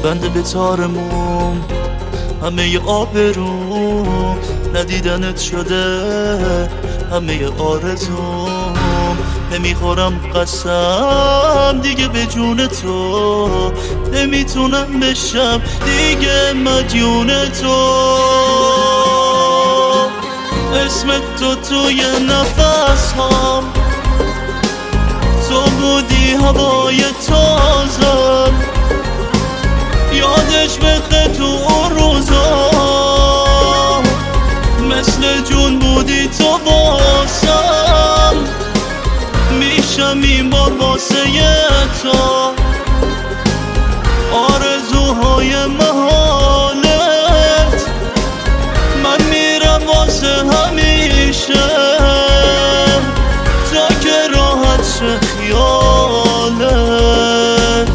بنده به تار موم، همه آبروم ندیدنت شده، همه آرزوم. نمیخورم قسم دیگه به جون تو، نمیتونم بشم دیگه مدیون تو. اسم تو توی نفس هام، تو بودی هوای تازم، یادش بخه تو اون روزا، مثل جون بودی تو واسم. میشم این بار واسه تو آرزوهای محالت، من میرم واسه همیشه تا که راحت شه خیالت.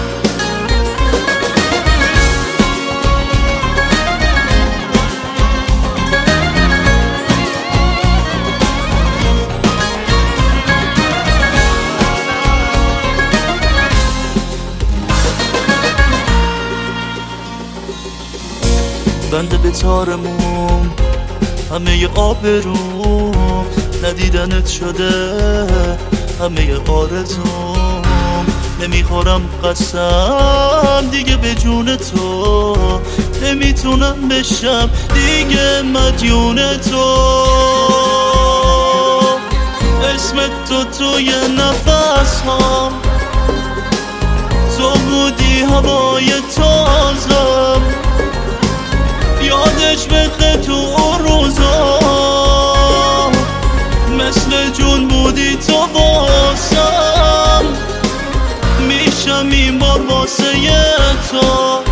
بنده به تار موم، همه آبروم ندیدنت شده، همه آرزوم. نمیخورم قسم دیگه به جون تو، نمیتونم بشم دیگه مدیون تو. اسم تو توی نفس هام، تو بودی هوای تازم، یادش بخه تو اون روزا، مثل جون بودی تو واسم. میشم این بار واسه تو